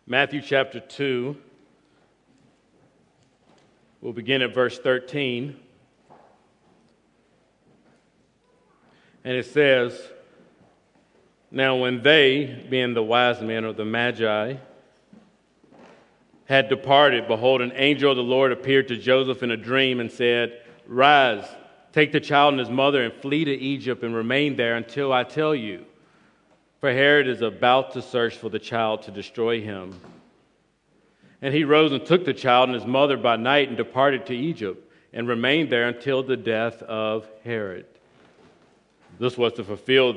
Matthew chapter 2, we'll begin at verse 13. And it says, "Now when they, being the wise men or the Magi, had departed, behold, an angel of the Lord appeared to Joseph in a dream and said, 'Rise, take the child and his mother and flee to Egypt and remain there until I tell you. For Herod is about to search for the child to destroy him.' And he rose and took the child and his mother by night and departed to Egypt and remained there until the death of Herod." This was to fulfill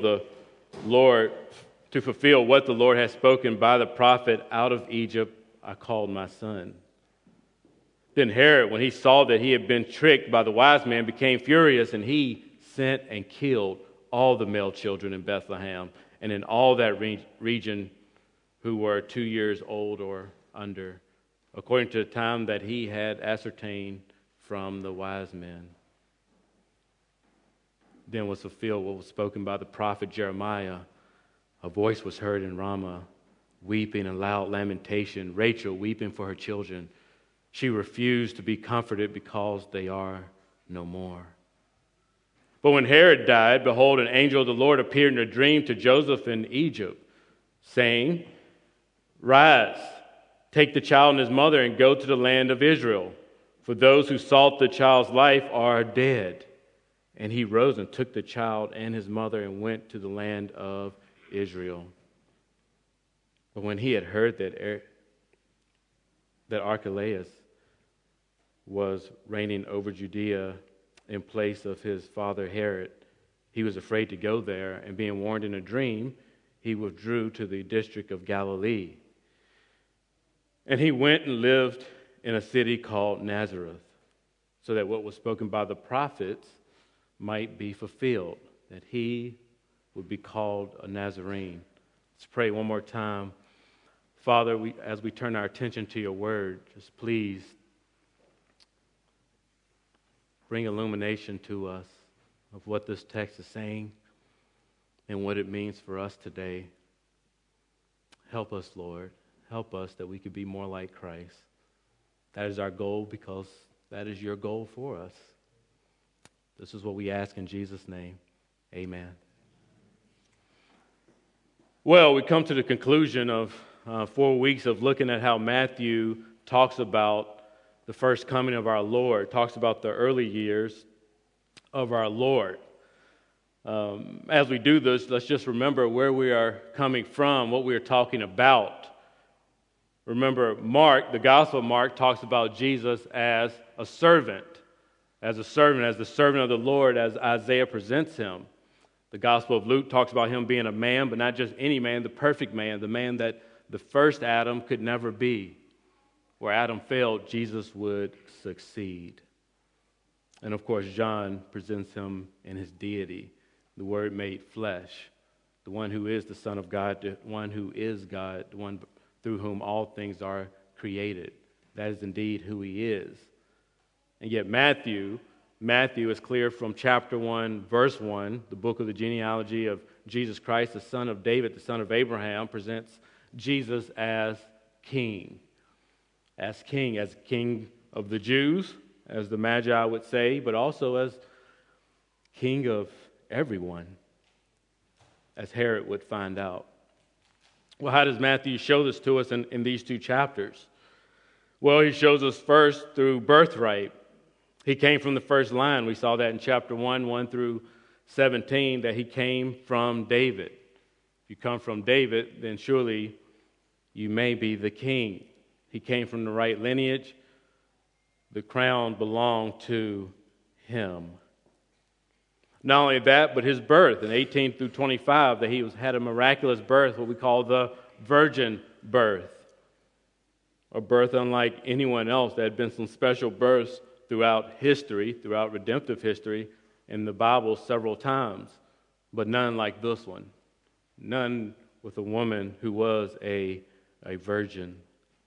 what the Lord had spoken by the prophet, "Out of Egypt I called my son." Then Herod, when he saw that he had been tricked by the wise men, became furious, and he sent and killed all the male children in Bethlehem and in all that region who were 2 years old or under, according to the time that he had ascertained from the wise men. Then was fulfilled what was spoken by the prophet Jeremiah. "A voice was heard in Ramah, weeping and loud lamentation, Rachel weeping for her children. She refused to be comforted because they are no more." But when Herod died, behold, an angel of the Lord appeared in a dream to Joseph in Egypt, saying, "Rise, take the child and his mother and go to the land of Israel, for those who sought the child's life are dead." And he rose and took the child and his mother and went to the land of Israel. But when he had heard that Archelaus was reigning over Judea in place of his father Herod, he was afraid to go there, and being warned in a dream, he withdrew to the district of Galilee. And he went and lived in a city called Nazareth, so that what was spoken by the prophets might be fulfilled, that he would be called a Nazarene. Let's pray one more time. Father, as we turn our attention to your word, just please bring illumination to us of what this text is saying and what it means for us today. Help us, Lord. Help us that we could be more like Christ. That is our goal, because that is your goal for us. This is what we ask in Jesus' name. Amen. Well, we come to the conclusion of 4 weeks of looking at how Matthew talks about the first coming of our Lord, talks about the early years of our Lord. As we do this, let's just remember where we are coming from, what we are talking about. Remember, Mark, the Gospel of Mark, talks about Jesus as a servant, as the servant of the Lord, as Isaiah presents him. The Gospel of Luke talks about him being a man, but not just any man, the perfect man, the man that the first Adam could never be. Where Adam failed, Jesus would succeed. And of course, John presents him in his deity, the Word made flesh, the one who is the Son of God, the one who is God, the one through whom all things are created. That is indeed who he is. And yet Matthew is clear from chapter 1, verse 1, the book of the genealogy of Jesus Christ, the son of David, the son of Abraham, presents Jesus as king. As king of the Jews, as the Magi would say, but also as king of everyone, as Herod would find out. Well, how does Matthew show this to us in these two chapters? Well, he shows us first through birthright. He came from the first line. We saw that in chapter 1 through 17, that he came from David. If you come from David, then surely you may be the king. He came from the right lineage. The crown belonged to him. Not only that, but his birth in 18 through 25, that he had a miraculous birth, what we call the virgin birth. A birth unlike anyone else. There had been some special births throughout history, throughout redemptive history, in the Bible several times, but none like this one. None with a woman who was a virgin.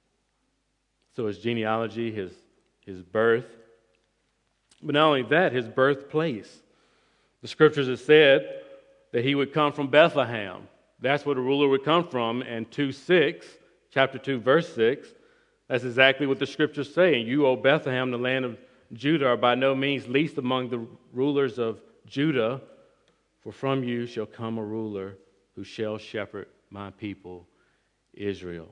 So his genealogy, his birth, but not only that, his birthplace. The scriptures have said that he would come from Bethlehem. That's where the ruler would come from, and 2:6 chapter 2, verse 6, that's exactly what the scriptures say. And you, O Bethlehem, the land of Judah, are by no means least among the rulers of Judah, for from you shall come a ruler who shall shepherd my people, Israel.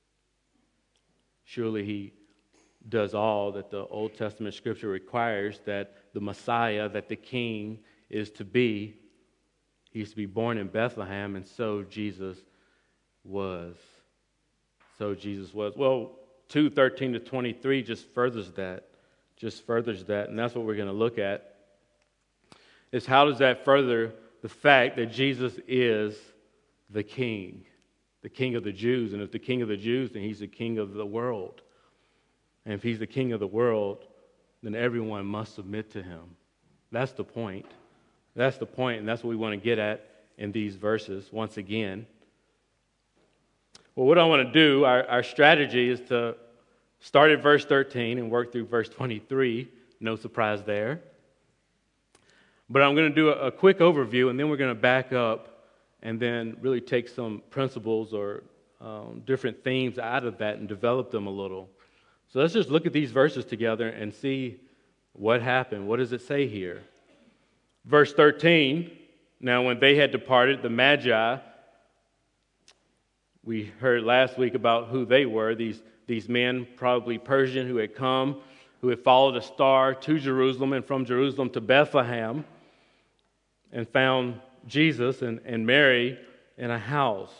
Surely he does all that the Old Testament scripture requires, that the Messiah, that the King is to be. He's to be born in Bethlehem, and so Jesus was. So Jesus was. Well, 2:13-23 just furthers that. And that's what we're going to look at, is how does that further the fact that Jesus is the King of the Jews. And if the King of the Jews, then he's the King of the world. And if he's the King of the world, then everyone must submit to him. That's the point. And that's what we want to get at in these verses once again. Well, what I want to do, our strategy is to start at verse 13 and work through verse 23. No surprise there. But I'm going to do a quick overview, and then we're going to back up and then really take some principles or different themes out of that and develop them a little. So let's just look at these verses together and see what happened. What does it say here? Verse 13, now when they had departed, the Magi, we heard last week about who they were, these men, probably Persian, who had come, who had followed a star to Jerusalem and from Jerusalem to Bethlehem and found Jesus and Mary in a house.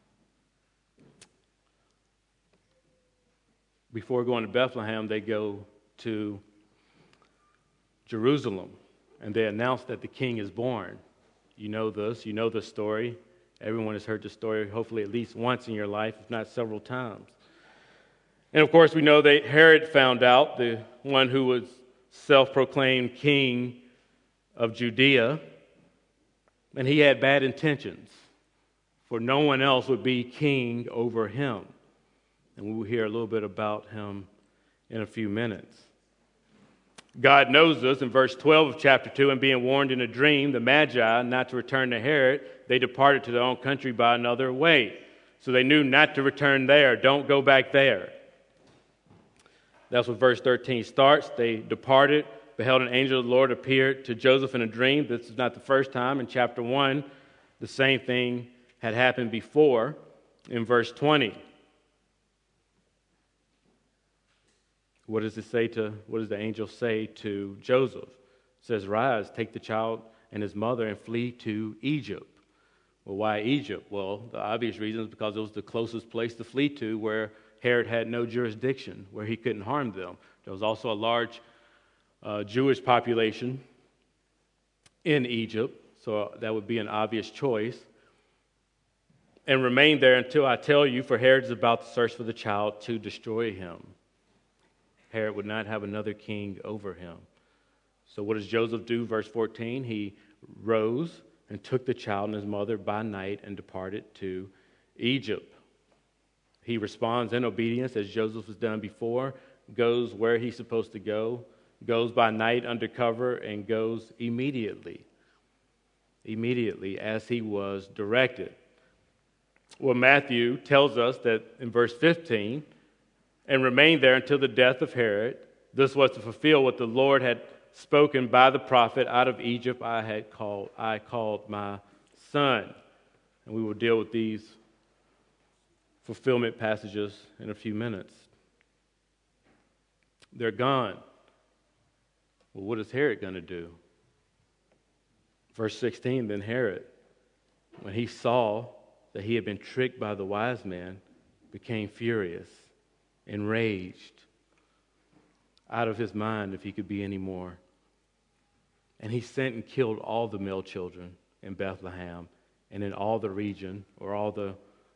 Before going to Bethlehem, they go to Jerusalem, and they announce that the king is born. You know this. You know the story. Everyone has heard the story, hopefully at least once in your life, if not several times. And of course, we know that Herod found out, the one who was self-proclaimed king of Judea, and he had bad intentions, for no one else would be king over him. And we will hear a little bit about him in a few minutes. God knows this. In verse 12 of chapter 2, and being warned in a dream, the Magi, not to return to Herod, they departed to their own country by another way. So they knew not to return there. Don't go back there. That's what verse 13 starts. They departed, beheld an angel of the Lord appeared to Joseph in a dream. This is not the first time. In chapter 1, the same thing had happened before. In verse 20, what does the angel say to Joseph? It says, "Rise, take the child and his mother and flee to Egypt." Well, why Egypt? Well, the obvious reason is because it was the closest place to flee to, where Herod had no jurisdiction, where he couldn't harm them. There was also a large Jewish population in Egypt, so that would be an obvious choice. And remain there until I tell you, for Herod is about to search for the child to destroy him. Herod would not have another king over him. So what does Joseph do? Verse 14, he rose and took the child and his mother by night and departed to Egypt. He responds in obedience, as Joseph has done before, goes where he's supposed to go, goes by night under cover, and goes immediately as he was directed. Well, Matthew tells us that in verse 15, and remained there until the death of Herod. This was to fulfill what the Lord had spoken by the prophet, "Out of Egypt I called my son." And we will deal with these fulfillment passages in a few minutes. They're gone. Well, what is Herod going to do? Verse 16, then Herod, when he saw that he had been tricked by the wise men, became furious, enraged, out of his mind if he could be any more. And he sent and killed all the male children in Bethlehem and in all the region, or all the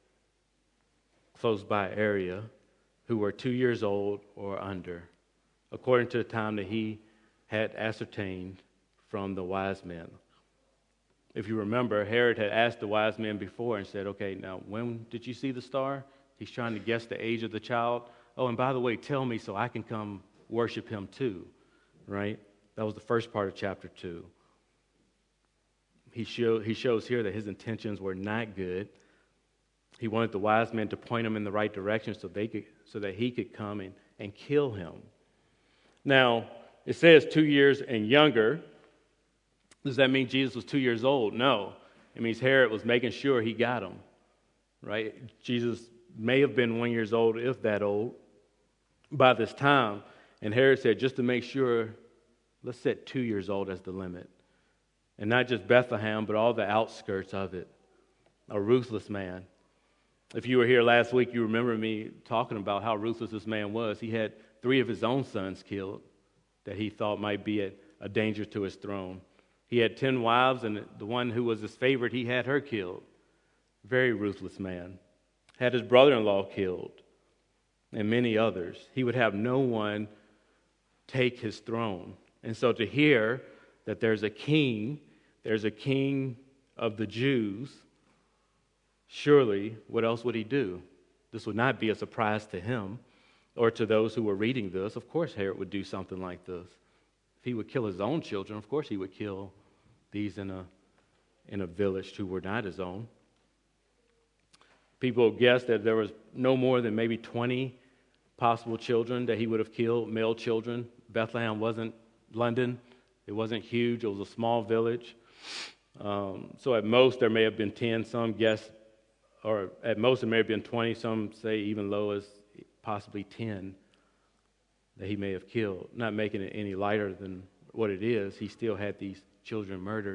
close by area, who were 2 years old or under, according to the time that he had ascertained from the wise men. If you remember, Herod had asked the wise men before and said, "Okay, now when did you see the star?" He's trying to guess the age of the child. "Oh, and by the way, tell me so I can come worship him too," right? That was the first part of chapter 2. He shows here that his intentions were not good. He wanted the wise men to point him in the right direction so that he could come and kill him. Now, it says 2 years and younger. Does that mean Jesus was 2 years old? No. It means Herod was making sure he got him, right? Jesus may have been 1 year old, if that old, by this time. And Herod said, just to make sure, let's set 2 years old as the limit. And not just Bethlehem, but all the outskirts of it. A ruthless man. If you were here last week, you remember me talking about how ruthless this man was. He had 3 of his own sons killed that he thought might be a danger to his throne. He had 10 wives, and the one who was his favorite, he had her killed. Very ruthless man. Had his brother-in-law killed, and many others. He would have no one take his throne. And so to hear that there's a king of the Jews, surely, what else would he do? This would not be a surprise to him or to those who were reading this. Of course, Herod would do something like this. If he would kill his own children, of course he would kill these in a village who were not his own. People guess that there was no more than maybe 20 possible children that he would have killed, male children. Bethlehem wasn't London. It wasn't huge. It was a small village. So at most there may have been 10. Some guess, or at most it may have been 20. Some say even low as possibly 10 that he may have killed. Not making it any lighter than what it is. He still had these children murdered.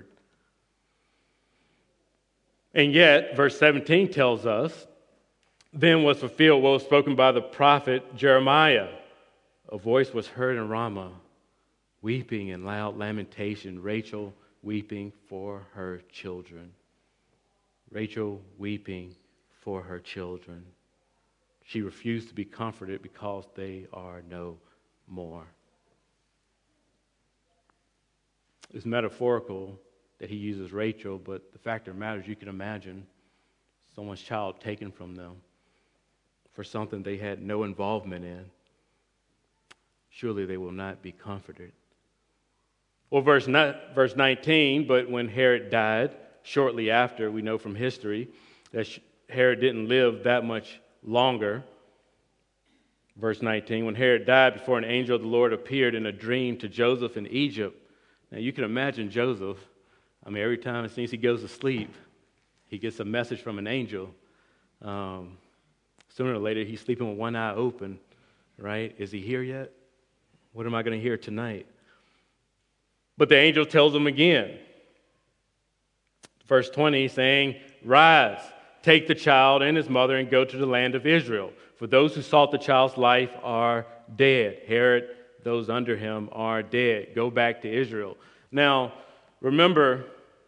And yet, verse 17 tells us, then was fulfilled what was spoken by the prophet Jeremiah. A voice was heard in Ramah, weeping and loud lamentation, Rachel weeping for her children. Rachel weeping for her children. She refused to be comforted because they are no more. It's metaphorical that he uses Rachel, but the fact of the matter is you can imagine someone's child taken from them for something they had no involvement in. Surely they will not be comforted. Well, verse 19, but when Herod died, shortly after, we know from history that Herod didn't live that much longer. Verse 19, when Herod died, before an angel of the Lord appeared in a dream to Joseph in Egypt. Now you can imagine Joseph. I mean, every time it seems he goes to sleep, he gets a message from an angel. Sooner or later, he's sleeping with one eye open, right? Is he here yet? What am I going to hear tonight? But the angel tells him again. Verse 20, saying, rise, take the child and his mother and go to the land of Israel. For those who sought the child's life are dead. Herod, those under him are dead. Go back to Israel. Now, remember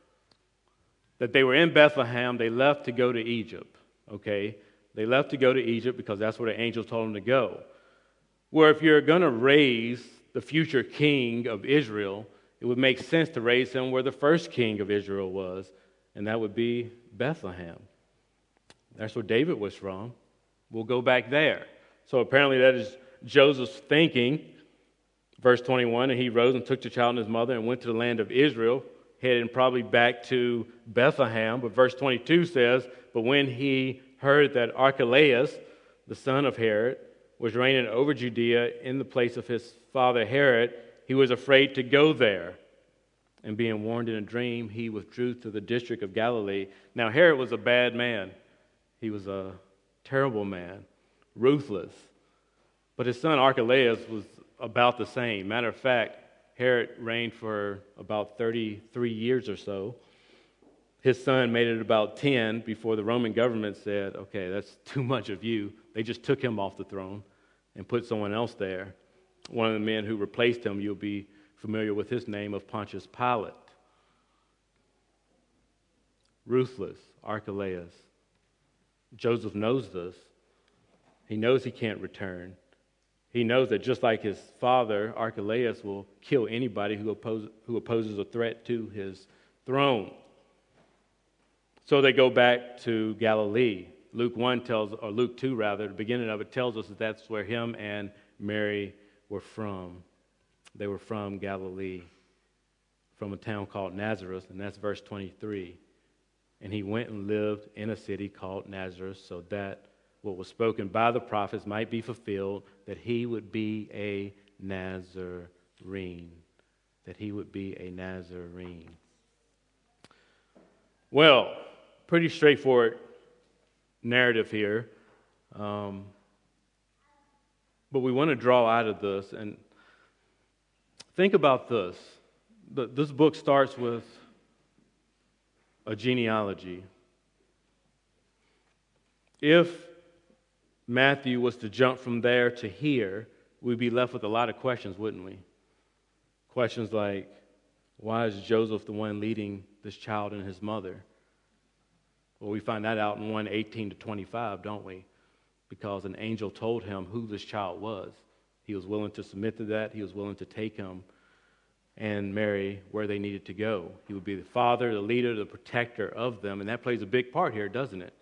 that they were in Bethlehem. They left to go to Egypt, okay? They left to go to Egypt because that's where the angel told them to go. Where if you're going to raise the future king of Israel, it would make sense to raise him where the first king of Israel was, and that would be Bethlehem. That's where David was from. We'll go back there. So apparently that is Joseph's thinking. Verse 21, and he rose and took the child and his mother and went to the land of Israel, heading probably back to Bethlehem. But verse 22 says, but when he heard that Archelaus, the son of Herod, was reigning over Judea in the place of his father Herod, he was afraid to go there. And being warned in a dream, he withdrew to the district of Galilee. Now Herod was a bad man. He was a terrible man, ruthless. But his son Archelaus was about the same. Matter of fact, Herod reigned for about 33 years or so. His son made it about 10 before the Roman government said, okay, that's too much of you. They just took him off the throne and put someone else there. One of the men who replaced him, you'll be familiar with his name, of Pontius Pilate. Ruthless, Archelaus. Joseph knows this. He knows he can't return. He knows that just like his father, Archelaus will kill anybody who opposes a threat to his throne. So they go back to Galilee. Luke 2 rather, the beginning of it tells us that that's where him and Mary were from. They were from Galilee, from a town called Nazareth, and that's verse 23. And he went and lived in a city called Nazareth, so that what was spoken by the prophets might be fulfilled, that he would be a Nazarene. That he would be a Nazarene. Well, pretty straightforward narrative here. But we want to draw out of this and think about this. This book starts with a genealogy. If Matthew was to jump from there to here, we'd be left with a lot of questions, wouldn't we? Questions like, why is Joseph the one leading this child and his mother? Well, we find that out in 1:18 to 25, don't we? Because an angel told him who this child was. He was willing to submit to that. He was willing to take him and Mary where they needed to go. He would be the father, the leader, the protector of them, and that plays a big part here, doesn't it?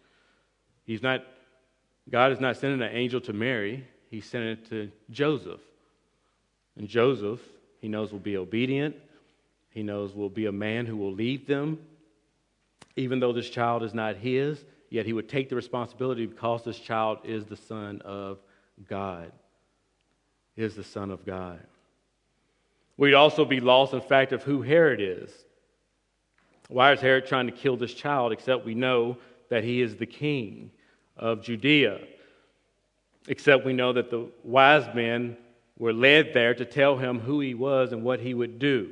God is not sending an angel to Mary. He's sending it to Joseph. And Joseph, he knows, will be obedient. He knows will be a man who will lead them. Even though this child is not his, yet he would take the responsibility because this child is the Son of God. Is the Son of God. We'd also be lost in fact of who Herod is. Why is Herod trying to kill this child, except we know that he is the king of Judea? Except we know that the wise men were led there to tell him who he was and what he would do.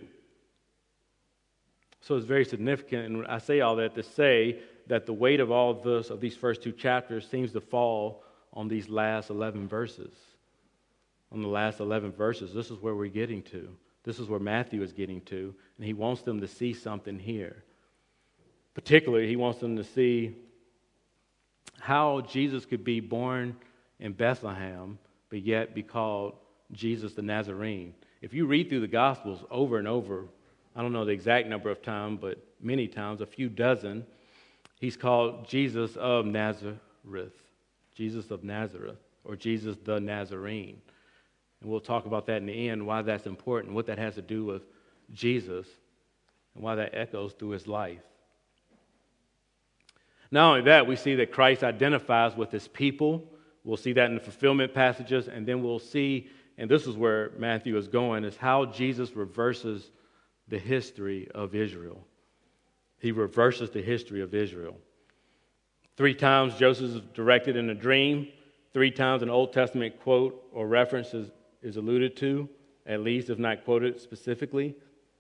So it's very significant, and I say all that to say that the weight of all this, of these first two chapters, seems to fall on these last 11 verses. On the last 11 verses, this is where we're getting to. This is where Matthew is getting to, and he wants them to see something here. Particularly, he wants them to see how Jesus could be born in Bethlehem, but yet be called Jesus the Nazarene. If you read through the Gospels over and over, I don't know the exact number of times, but many times, a few dozen, he's called Jesus of Nazareth. Jesus of Nazareth, or Jesus the Nazarene. And we'll talk about that in the end, why that's important, what that has to do with Jesus, and why that echoes through his life. Not only that, we see that Christ identifies with his people. We'll see that in the fulfillment passages, and then we'll see, and this is where Matthew is going, is how Jesus reverses the history of Israel. He reverses the history of Israel. 3 times Joseph is directed in a dream. 3 times an Old Testament quote or reference is alluded to, at least, if not quoted specifically.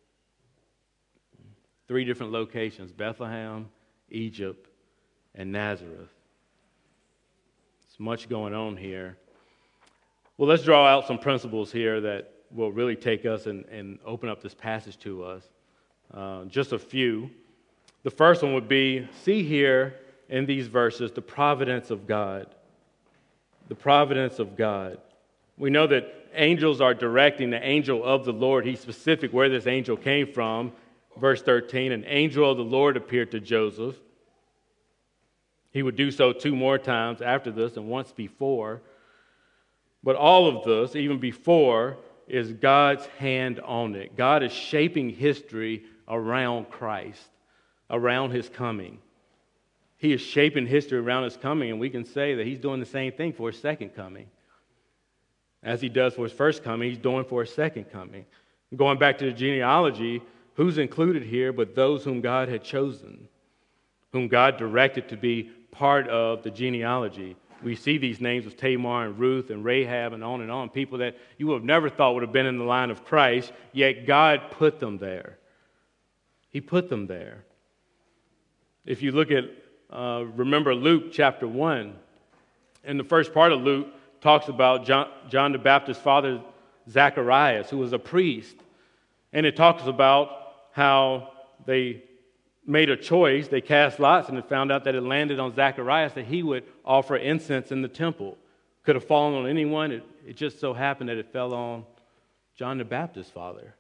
3 different locations: Bethlehem, Egypt, and Nazareth. There's much going on here. Well, let's draw out some principles here that will really take us and open up this passage to us. Just a few. The first one would be, see here in these verses the providence of God. The providence of God. We know that angels are directing the angel of the Lord. He's specific where this angel came from. Verse 13, an angel of the Lord appeared to Joseph. He would do so 2 more times after this and once before. But all of this, even before, is God's hand on it. God is shaping history around Christ, around his coming. He is shaping history around his coming, and we can say that he's doing the same thing for his second coming. As he does for his first coming, he's doing for his second coming. Going back to the genealogy, who's included here but those whom God had chosen, whom God directed to be part of the genealogy. We see these names of Tamar and Ruth and Rahab and on, people that you would have never thought would have been in the line of Christ, yet God put them there. He put them there. If you look at, remember Luke chapter 1, and the first part of Luke talks about John the Baptist's father, Zacharias, who was a priest. And it talks about how they made a choice, they cast lots, and it found out that it landed on Zacharias that he would offer incense in the temple. Could have fallen on anyone. It just so happened that it fell on John the Baptist's father.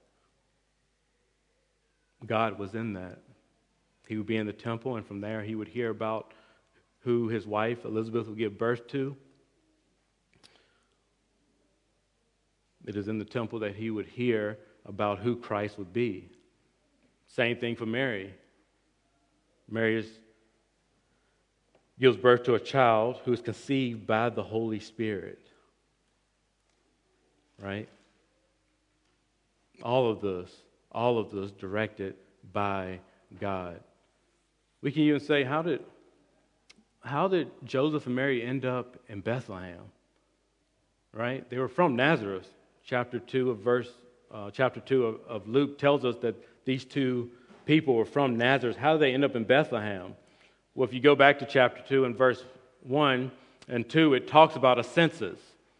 God was in that. He would be in the temple, and from there he would hear about who his wife Elizabeth would give birth to. It is in the temple that he would hear about who Christ would be. Same thing for Mary. Mary is gives birth to a child who is conceived by the Holy Spirit. Right? All of this directed by God. We can even say, how did Joseph and Mary end up in Bethlehem? Right? They were from Nazareth. Chapter 2 of Luke tells us that these two people were from Nazareth. How did they end up in Bethlehem? Well, if you go back to chapter 2 and verse 1 and 2, it talks about a census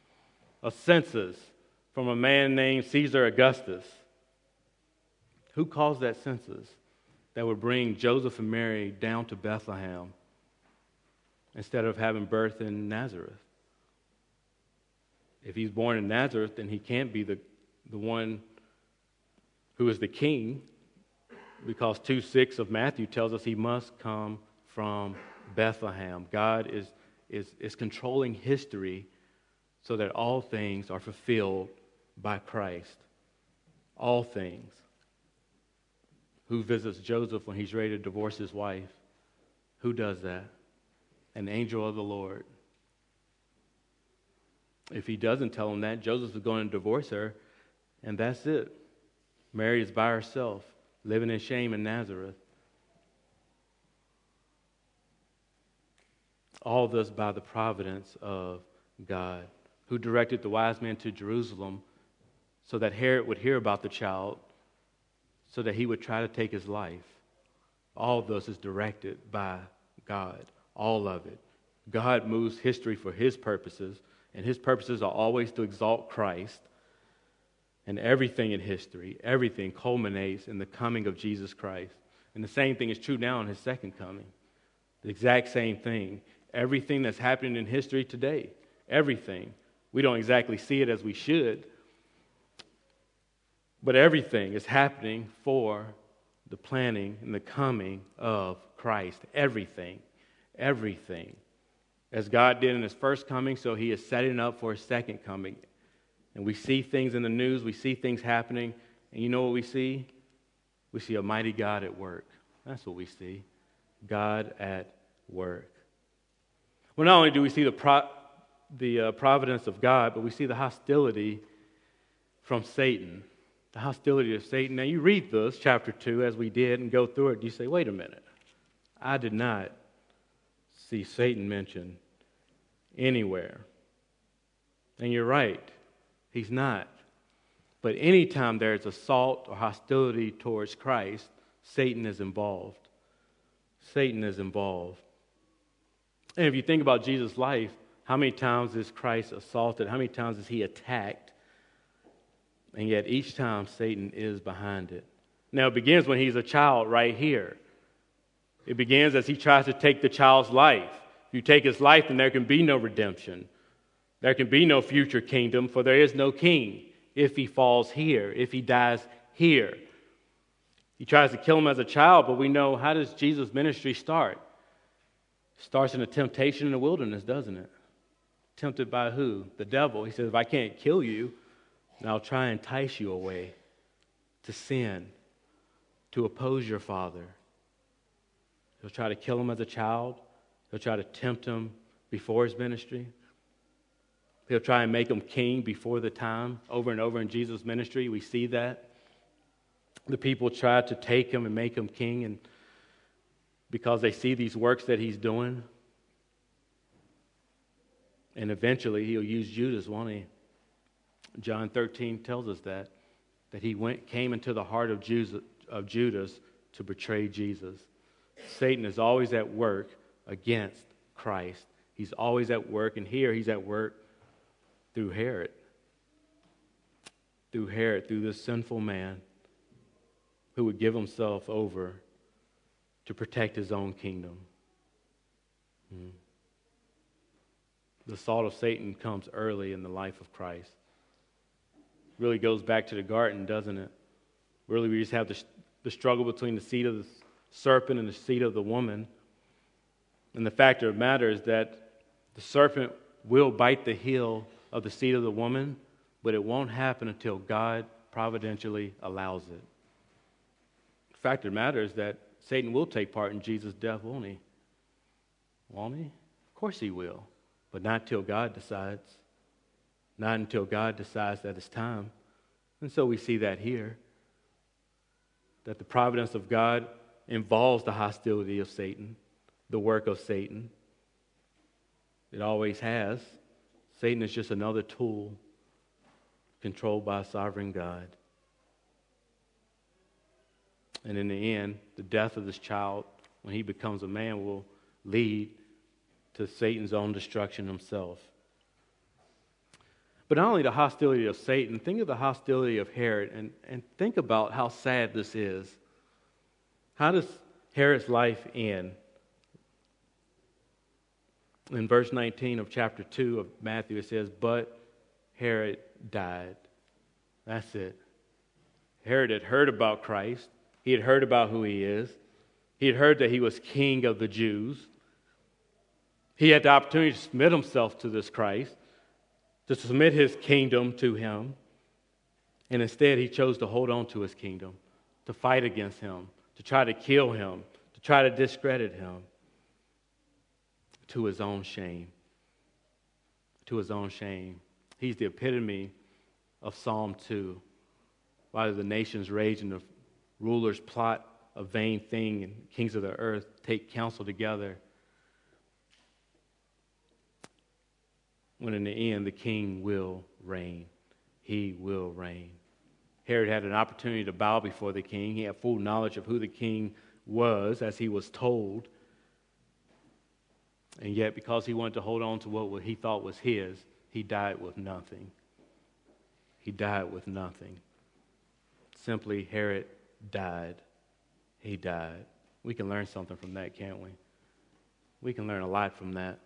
from a man named Caesar Augustus. Who caused that census that would bring Joseph and Mary down to Bethlehem instead of having birth in Nazareth? If he's born in Nazareth, then he can't be the one who is the king, because 2:6 of Matthew tells us he must come from Bethlehem. God is controlling history so that all things are fulfilled by Christ. All things. Who visits Joseph when he's ready to divorce his wife? Who does that? An angel of the Lord. If he doesn't tell him that, Joseph is going to divorce her, and that's it. Mary is by herself, living in shame in Nazareth. All this by the providence of God, who directed the wise men to Jerusalem so that Herod would hear about the child, so that he would try to take his life. All of this is directed by God. All of it. God moves history for his purposes, and his purposes are always to exalt Christ. And everything in history, everything culminates in the coming of Jesus Christ. And the same thing is true now in his second coming. The exact same thing. Everything that's happening in history today, everything. We don't exactly see it as we should, but everything is happening for the planning and the coming of Christ. Everything. Everything. As God did in his first coming, so he is setting up for his second coming. And we see things in the news, we see things happening, and you know what we see? We see a mighty God at work. That's what we see. God at work. Well, not only do we see the providence of God, but we see the hostility from Satan. The hostility of Satan. Now, you read this, chapter 2, as we did, and go through it, and you say, wait a minute. I did not see Satan mentioned anywhere. And you're right. He's not. But anytime there's assault or hostility towards Christ, Satan is involved. Satan is involved. And if you think about Jesus' life, how many times is Christ assaulted? How many times is he attacked? And yet each time Satan is behind it. Now it begins when he's a child right here. It begins as he tries to take the child's life. If you take his life, then there can be no redemption. There can be no future kingdom, for there is no king if he falls here, if he dies here. He tries to kill him as a child, but we know, how does Jesus' ministry start? It starts in a temptation in the wilderness, doesn't it? Tempted by who? The devil. He says, if I can't kill you, then I'll try and entice you away to sin, to oppose your Father. He'll try to kill him as a child. He'll try to tempt him before his ministry. He'll try and make him king before the time. Over and over in Jesus' ministry, we see that. The people try to take him and make him king, and because they see these works that he's doing. And eventually he'll use Judas, won't he? John 13 tells us that he came into the heart of Judas to betray Jesus. Satan is always at work against Christ. He's always at work, and here he's at work through Herod. Through this sinful man who would give himself over to protect his own kingdom. The assault of Satan comes early in the life of Christ. Really goes back to the garden, doesn't it? Really, we just have the struggle between the seed of the serpent and the seed of the woman. And the fact of the matter is that the serpent will bite the heel of the seed of the woman, but it won't happen until God providentially allows it. The fact of the matter is that Satan will take part in Jesus' death, won't he? Won't he? Of course he will. But not till God decides. Not until God decides that it's time. And so we see that here. That the providence of God involves the hostility of Satan, the work of Satan. It always has. Satan is just another tool controlled by a sovereign God. And in the end, the death of this child, when he becomes a man, will lead to Satan's own destruction himself. But not only the hostility of Satan, think of the hostility of Herod, and think about how sad this is. How does Herod's life end? In verse 19 of chapter 2 of Matthew, it says, "But Herod died." That's it. Herod had heard about Christ. He had heard about who he is. He had heard that he was king of the Jews. He had the opportunity to submit himself to this Christ, to submit his kingdom to him. And instead, he chose to hold on to his kingdom, to fight against him, to try to kill him, to try to discredit him, to his own shame. To his own shame. He's the epitome of Psalm 2. Why do the nations rage and the rulers plot a vain thing, and kings of the earth take counsel together? When in the end, the king will reign. He will reign. Herod had an opportunity to bow before the king. He had full knowledge of who the king was, as he was told. And yet, because he wanted to hold on to what he thought was his, he died with nothing. He died with nothing. Simply, Herod died. He died. We can learn something from that, can't we? We can learn a lot from that.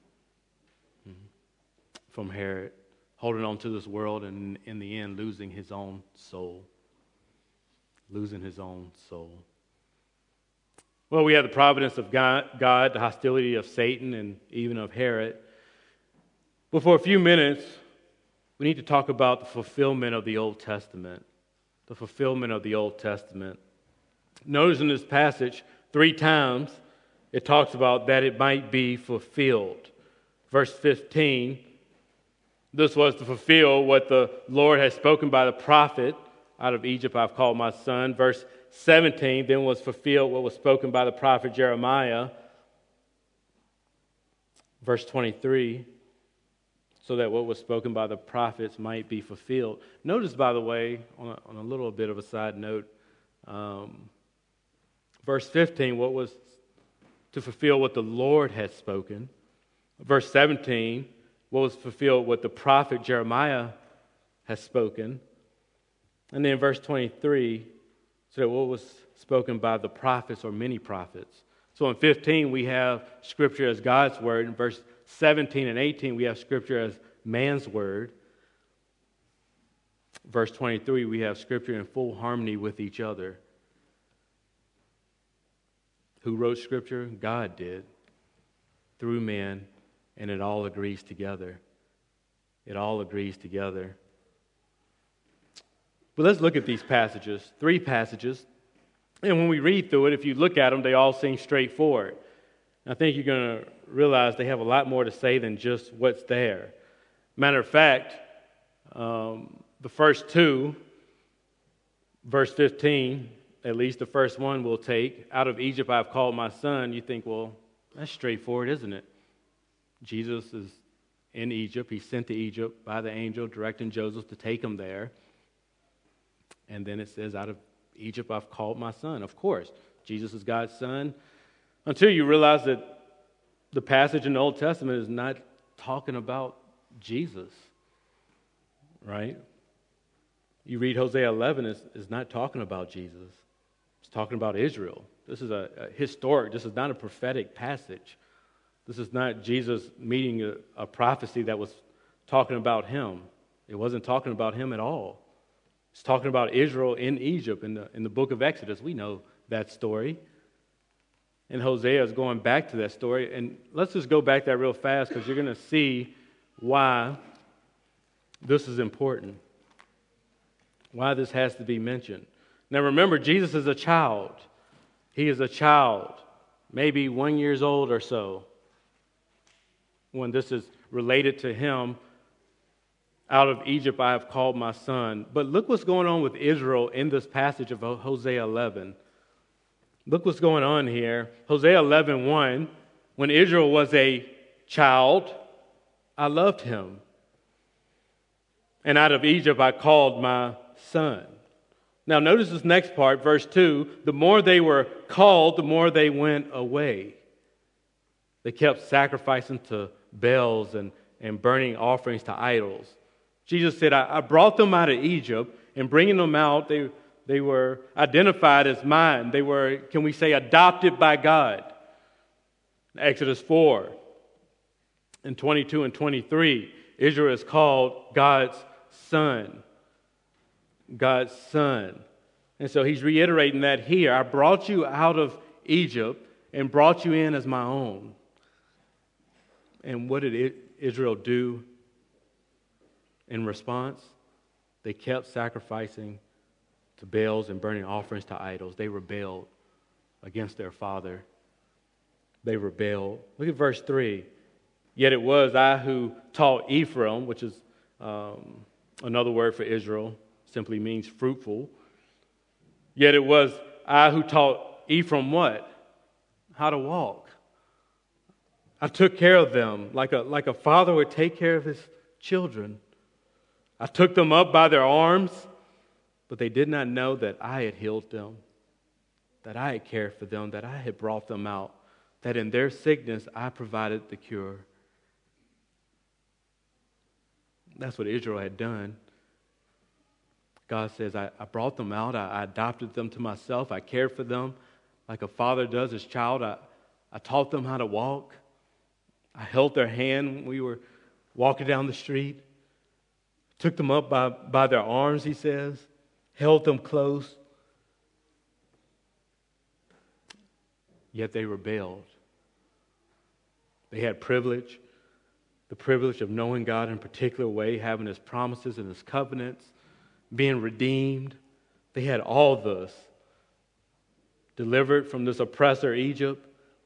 From Herod, holding on to this world and in the end losing his own soul. Losing his own soul. Well, we have the providence of God, the hostility of Satan, and even of Herod. But for a few minutes, we need to talk about the fulfillment of the Old Testament. The fulfillment of the Old Testament. Notice in this passage, 3 times, it talks about that it might be fulfilled. Verse 15, this was to fulfill what the Lord had spoken by the prophet. Out of Egypt I've called my son. Verse 17, then was fulfilled what was spoken by the prophet Jeremiah. Verse 23, so that what was spoken by the prophets might be fulfilled. Notice, by the way, on a little bit of a side note, verse 15, what was to fulfill what the Lord had spoken. Verse 17, what was fulfilled what the prophet Jeremiah has spoken. And then verse 23, so that what was spoken by the prophets or many prophets. So in 15, we have Scripture as God's word. In verse 17 and 18, we have Scripture as man's word. Verse 23, we have Scripture in full harmony with each other. Who wrote Scripture? God did. Through men, and it all agrees together. It all agrees together. But let's look at these passages, 3 passages. And when we read through it, if you look at them, they all seem straightforward. I think you're going to realize they have a lot more to say than just what's there. Matter of fact, the first 2, verse 15, at least the first one we'll take, out of Egypt I've called my son. You think, well, that's straightforward, isn't it? Jesus is in Egypt. He's sent to Egypt by the angel directing Joseph to take him there. And then it says, out of Egypt I've called my son. Of course, Jesus is God's son. Until you realize that the passage in the Old Testament is not talking about Jesus, right? You read Hosea 11, it's not talking about Jesus. It's talking about Israel. This is a historic, this is not a prophetic passage. This is not Jesus meeting a prophecy that was talking about him. It wasn't talking about him at all. It's talking about Israel in Egypt in the book of Exodus. We know that story. And Hosea is going back to that story. And let's just go back there real fast because you're going to see why this is important. Why this has to be mentioned. Now remember, Jesus is a child. He is a child, maybe 1 year old or so. when this is related to him. Out of Egypt I have called my son. But look what's going on with Israel in this passage of Hosea 11. Look what's going on here. Hosea 11:1, when Israel was a child, I loved him. And out of Egypt I called my son. Now notice this next part, verse 2. The more they were called, the more they went away. They kept sacrificing to Baals and burning offerings to idols. Jesus said, I brought them out of Egypt, and bringing them out, they were identified as mine. They were, can we say, adopted by God. Exodus 4 and 22 and 23, Israel is called God's son. God's son. And so he's reiterating that here. I brought you out of Egypt and brought you in as my own. And what did Israel do in response? They kept sacrificing to Baals and burning offerings to idols. They rebelled against their father. They rebelled. Look at verse 3. Yet it was I who taught Ephraim, which is another word for Israel, simply means fruitful. Yet it was I who taught Ephraim what? How to walk. I took care of them like a father would take care of his children. I took them up by their arms, but they did not know that I had healed them, that I had cared for them, that I had brought them out, that in their sickness I provided the cure. That's what Israel had done. God says, I brought them out, I adopted them to myself, I cared for them like a father does his child. I taught them how to walk. I held their hand when we were walking down the street. Took them up by their arms, he says. Held them close. Yet they rebelled. They had privilege. The privilege of knowing God in a particular way, having his promises and his covenants, being redeemed. They had all this. Delivered from this oppressor, Egypt.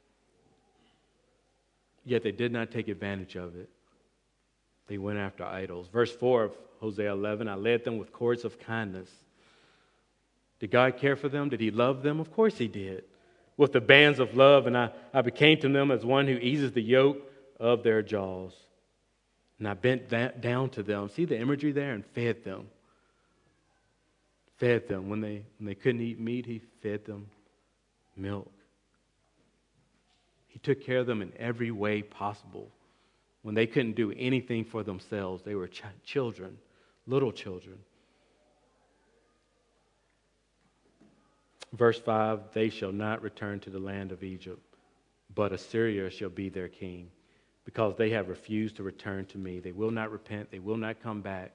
Yet they did not take advantage of it. They went after idols. Verse 4 of Hosea 11, I led them with cords of kindness. Did God care for them? Did he love them? Of course he did. With the bands of love, and I became to them as one who eases the yoke of their jaws. And I bent down to them. See the imagery there? And fed them. Fed them. When they couldn't eat meat, he fed them milk. He took care of them in every way possible. When they couldn't do anything for themselves, they were children, little children. Verse 5, they shall not return to the land of Egypt, but Assyria shall be their king, because they have refused to return to me. They will not repent, they will not come back.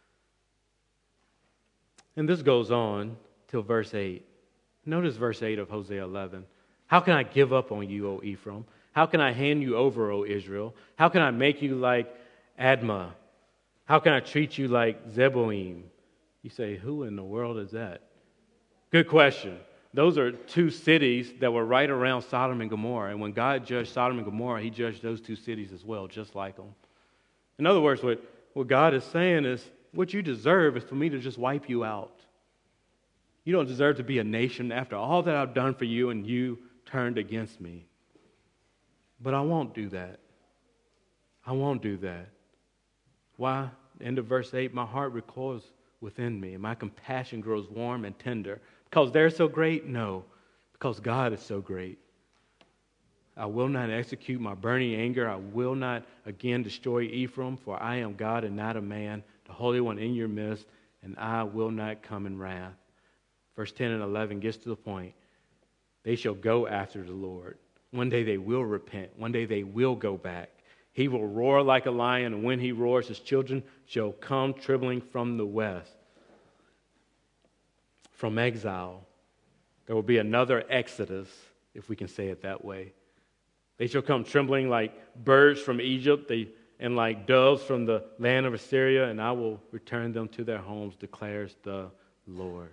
And this goes on till verse 8. Notice verse 8 of Hosea 11. How can I give up on you, O Ephraim? How can I hand you over, O Israel? How can I make you like Admah? How can I treat you like Zeboim? You say, who in the world is that? Good question. Those are two cities that were right around Sodom and Gomorrah. And when God judged Sodom and Gomorrah, he judged those two cities as well, just like them. In other words, what God is saying is, what you deserve is for me to just wipe you out. You don't deserve to be a nation after all that I've done for you and you turned against me. But I won't do that. I won't do that. Why? End of verse 8, my heart recoils within me, and my compassion grows warm and tender. Because they're so great? No. Because God is so great. I will not execute my burning anger. I will not again destroy Ephraim, for I am God and not a man, the Holy One in your midst, and I will not come in wrath. Verse 10 and 11 gets to the point. They shall go after the Lord. One day they will repent. One day they will go back. He will roar like a lion, and when he roars, his children shall come trembling from the west. From exile. There will be another exodus, if we can say it that way. They shall come trembling like birds from Egypt, and like doves from the land of Assyria, and I will return them to their homes, declares the Lord.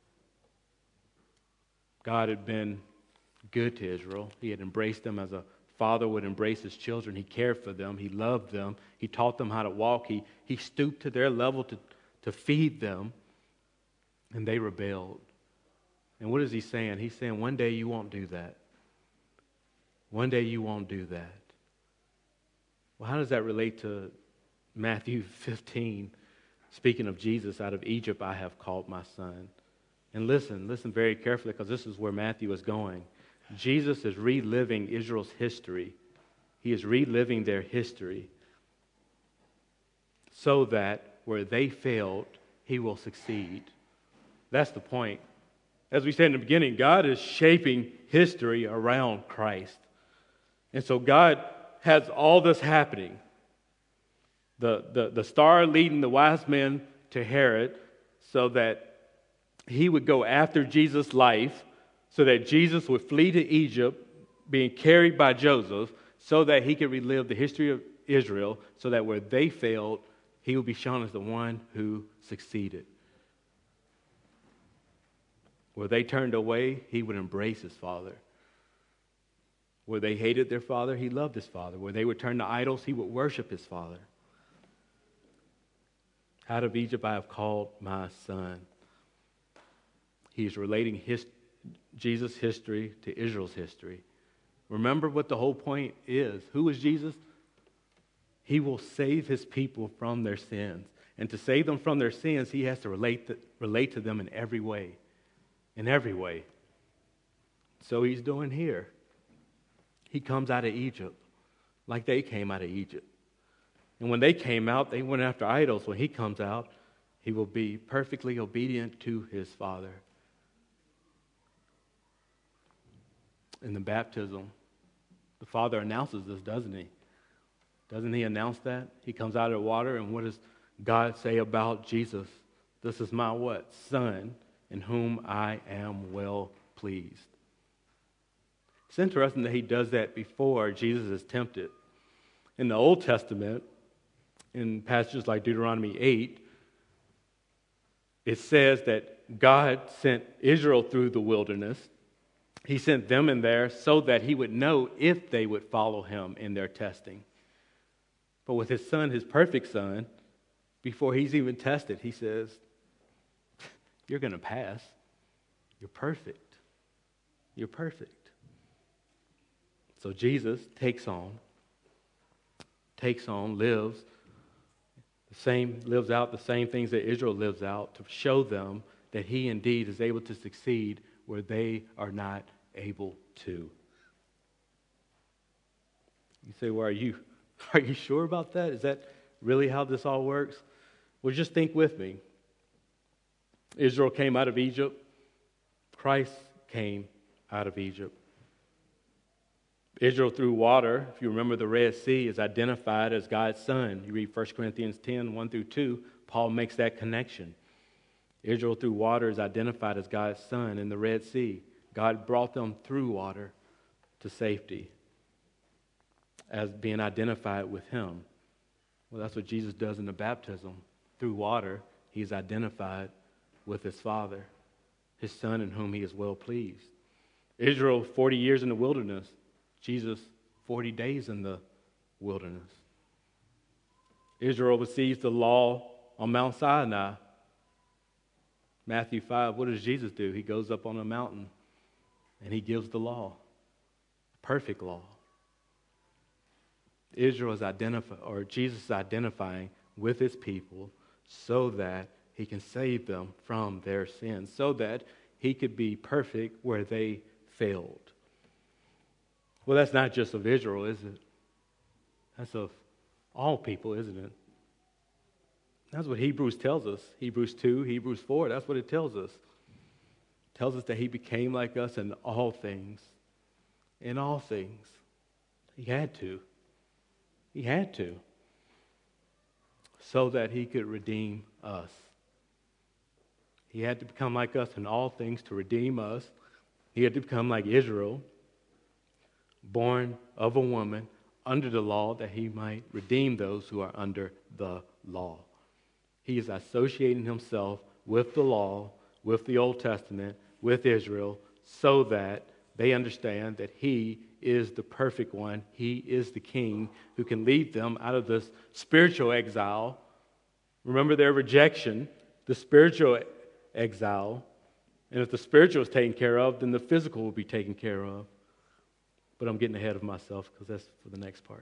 God had been good to Israel. He had embraced them as a father would embrace his children. He cared for them. He loved them. He taught them how to walk. He stooped to their level to feed them, and they rebelled. And what is he saying? He's saying, one day you won't do that. One day you won't do that. Well, how does that relate to Matthew 15? Speaking of Jesus, out of Egypt I have called my son. And listen very carefully, because this is where Matthew is going. Jesus is reliving Israel's history. He is reliving their history so that where they failed, he will succeed. That's the point. As we said in the beginning, God is shaping history around Christ. And so God has all this happening. The star leading the wise men to Herod so that he would go after Jesus' life, so that Jesus would flee to Egypt, being carried by Joseph, so that he could relive the history of Israel, so that where they failed, he would be shown as the one who succeeded. Where they turned away, he would embrace his father. Where they hated their father, he loved his father. Where they would turn to idols, he would worship his father. Out of Egypt I have called my son. He is relating Jesus' history to Israel's history. Remember what the whole point is. Who is Jesus? He will save his people from their sins. And to save them from their sins, he has to relate to them in every way. In every way. So he's doing here. He comes out of Egypt like they came out of Egypt. And when they came out, they went after idols. When he comes out, he will be perfectly obedient to his Father. In the baptism, the Father announces this, doesn't he? Doesn't he announce that? He comes out of the water, and what does God say about Jesus? This is my what? Son, in whom I am well pleased. It's interesting that he does that before Jesus is tempted. In the Old Testament, in passages like Deuteronomy 8, it says that God sent Israel through the wilderness. He sent them in there so that he would know if they would follow him in their testing. But with his son, his perfect son, before he's even tested, he says, you're going to pass. You're perfect. You're perfect. So Jesus takes on, lives out the same things that Israel lives out to show them that he indeed is able to succeed where they are not able to. You say, well, are you sure about that? Is that really how this all works? Well, just think with me. Israel came out of Egypt. Christ came out of Egypt. Israel through water, if you remember the Red Sea, is identified as God's son. You read 1 Corinthians 10, 1 through 2, Paul makes that connection. Israel through water is identified as God's son in the Red Sea. God brought them through water to safety as being identified with him. Well, that's what Jesus does in the baptism. Through water, he's identified with his Father, his Son in whom he is well pleased. Israel, 40 years in the wilderness. Jesus, 40 days in the wilderness. Israel receives the law on Mount Sinai. Matthew 5, what does Jesus do? He goes up on a mountain and he gives the law. Perfect law. Israel is Jesus is identifying with his people so that he can save them from their sins, so that he could be perfect where they failed. Well, that's not just of Israel, is it? That's of all people, isn't it? That's what Hebrews tells us. Hebrews 2, Hebrews 4, that's what it tells us. It tells us that he became like us in all things. In all things. He had to. He had to. So that he could redeem us. He had to become like us in all things to redeem us. He had to become like Israel, born of a woman under the law, that he might redeem those who are under the law. He is associating himself with the law, with the Old Testament, with Israel, so that they understand that he is the perfect one. He is the king who can lead them out of this spiritual exile. Remember their rejection, the spiritual exile. And if the spiritual is taken care of, then the physical will be taken care of. But I'm getting ahead of myself because that's for the next part.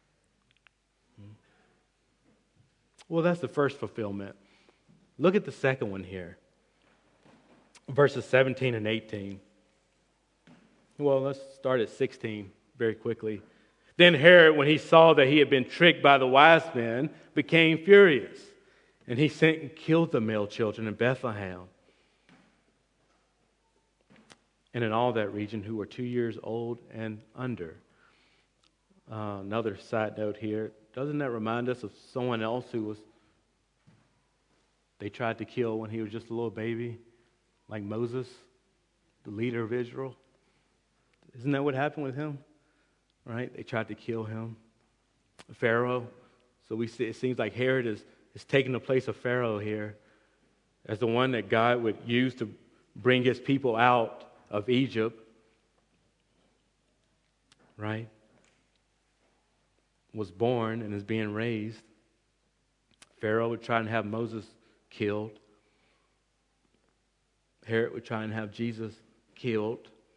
Well, that's the first fulfillment. Look at the second one here. Verses 17 and 18. Well, let's start at 16 very quickly. Then Herod, when he saw that he had been tricked by the wise men, became furious. And he sent and killed the male children in Bethlehem and in all that region who were 2 years old and under. Another side note here. Doesn't that remind us of someone else they tried to kill when he was just a little baby, like Moses, the leader of Israel? Isn't that what happened with him? Right? They tried to kill him. Pharaoh. So we see it seems like Herod is taking the place of Pharaoh here as the one that God would use to bring his people out of Egypt. Right? Was born and is being raised. Pharaoh would try and have Moses killed. Herod would try and have Jesus killed.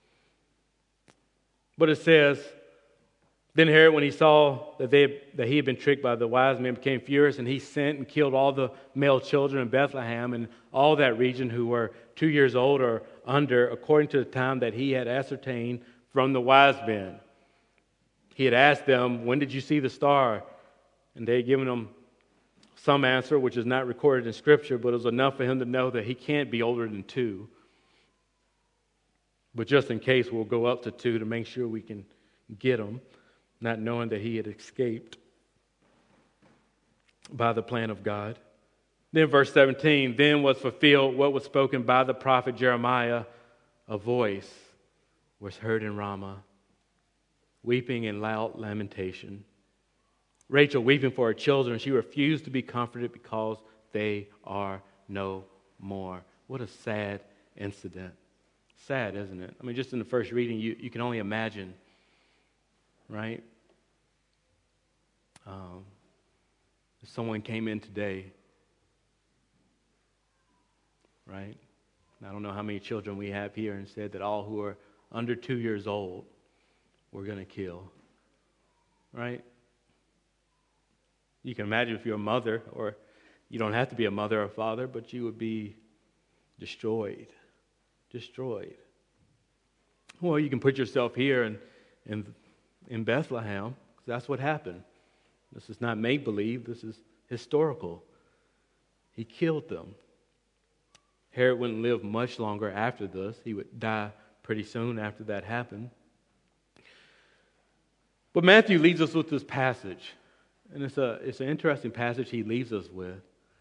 But it says, then Herod, when he saw that he had been tricked by the wise men, became furious, and he sent and killed all the male children in Bethlehem and all that region who were 2 years old or under, according to the time that he had ascertained from the wise men. He had asked them, when did you see the star? And they had given him some answer, which is not recorded in Scripture, but it was enough for him to know that he can't be older than 2. But just in case, we'll go up to 2 to make sure we can get him, not knowing that he had escaped by the plan of God. Then verse 17, then was fulfilled what was spoken by the prophet Jeremiah. A voice was heard in Ramah, weeping and loud lamentation. Rachel weeping for her children. She refused to be comforted because they are no more. What a sad incident. Sad, isn't it? I mean, just in the first reading, you can only imagine, right? If someone came in today, right? I don't know how many children we have here and said that all who are under 2 years old we're going to kill, right? You can imagine if you're a mother, or you don't have to be a mother or father, but you would be destroyed. Well, you can put yourself here in Bethlehem, because that's what happened. This is not make-believe, this is historical. He killed them. Herod wouldn't live much longer after this. He would die pretty soon after that happened. But Matthew leaves us with this passage, and it's an interesting passage he leaves us with.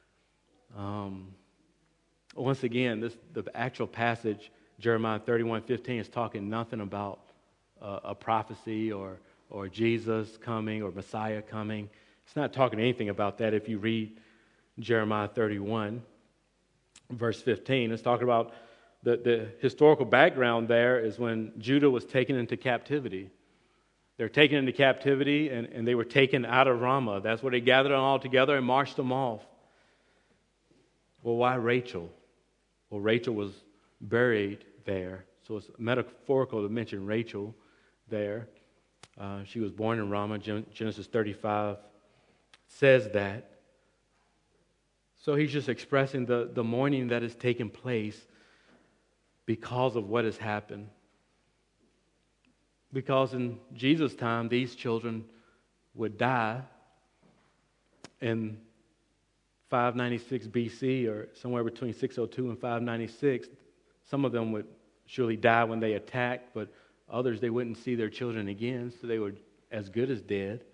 Once again, the actual passage, Jeremiah 31:15, is talking nothing about a prophecy or Jesus coming or Messiah coming. It's not talking anything about that. If you read Jeremiah 31, verse 15, it's talking about the historical background there is when Judah was taken into captivity. They were taken into captivity, and they were taken out of Ramah. That's where they gathered them all together and marched them off. Well, why Rachel? Well, Rachel was buried there. So it's metaphorical to mention Rachel there. She was born in Ramah. Genesis 35 says that. So he's just expressing the mourning that has taken place because of what has happened. Because in Jesus' time, these children would die in 596 BC, or somewhere between 602 and 596. Some of them would surely die when they attacked, but others, they wouldn't see their children again, so they were as good as dead.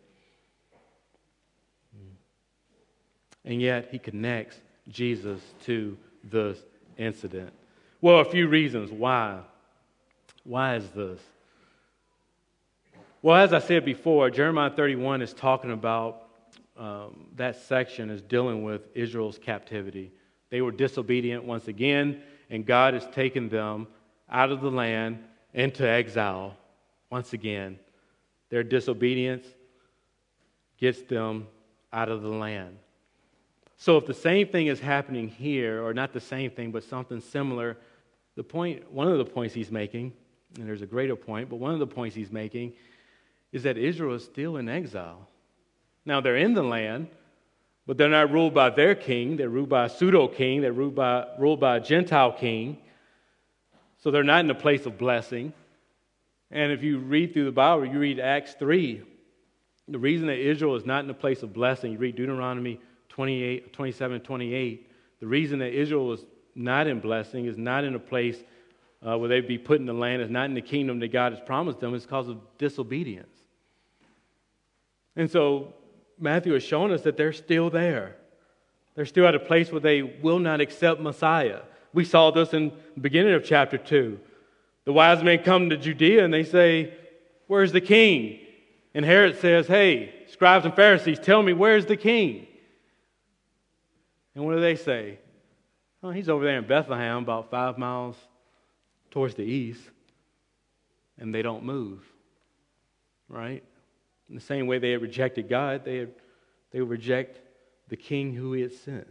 And yet, he connects Jesus to this incident. Well, a few reasons why. Why is this? Well, as I said before, Jeremiah 31 is talking about, that section is dealing with Israel's captivity. They were disobedient once again, and God has taken them out of the land into exile. Once again, their disobedience gets them out of the land. So if the same thing is happening here, or not the same thing, but something similar, one of the points he's making, and there's a greater point, but one of the points he's making is that Israel is still in exile. Now they're in the land, but they're not ruled by their king. They're ruled by a pseudo-king. They're ruled by a Gentile king. So they're not in a place of blessing. And if you read through the Bible, you read Acts 3, the reason that Israel is not in a place of blessing, you read Deuteronomy 27, 28, the reason that Israel is not in blessing, is not in a place where they'd be put in the land, is not in the kingdom that God has promised them, is because of disobedience. And so Matthew is showing us that they're still there. They're still at a place where they will not accept Messiah. We saw this in the beginning of chapter 2. The wise men come to Judea and they say, "Where's the king?" And Herod says, "Hey, scribes and Pharisees, tell me, where's the king?" And what do they say? "Oh, he's over there in Bethlehem, about 5 miles towards the east." And they don't move. Right? In the same way they had rejected God, they would reject the king who he had sent.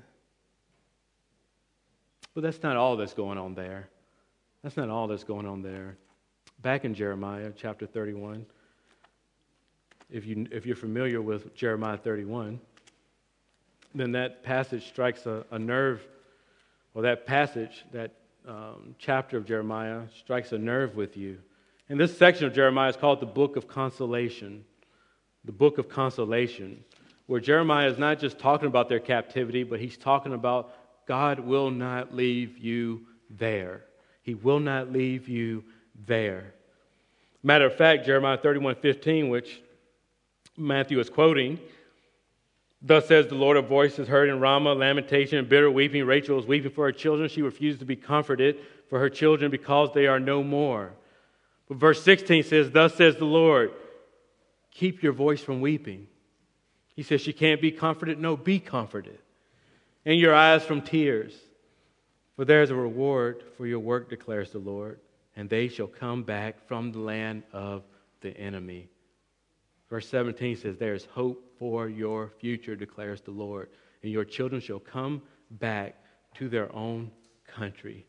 But that's not all that's going on there. That's not all that's going on there. Back in Jeremiah chapter 31, if you're familiar with Jeremiah 31, then that passage strikes a nerve, or that passage, that chapter of Jeremiah strikes a nerve with you. And this section of Jeremiah is called the Book of Consolation. The Book of Consolation, where Jeremiah is not just talking about their captivity, but he's talking about God will not leave you there. He will not leave you there. Matter of fact, Jeremiah 31:15, which Matthew is quoting, "Thus says the Lord, a voice is heard in Ramah, lamentation and bitter weeping. Rachel is weeping for her children. She refused to be comforted for her children because they are no more." But verse 16 says, "Thus says the Lord, keep your voice from weeping." He says she can't be comforted. No, be comforted. "And your eyes from tears. For there is a reward for your work, declares the Lord, and they shall come back from the land of the enemy." Verse 17 says, "There is hope for your future, declares the Lord, and your children shall come back to their own country."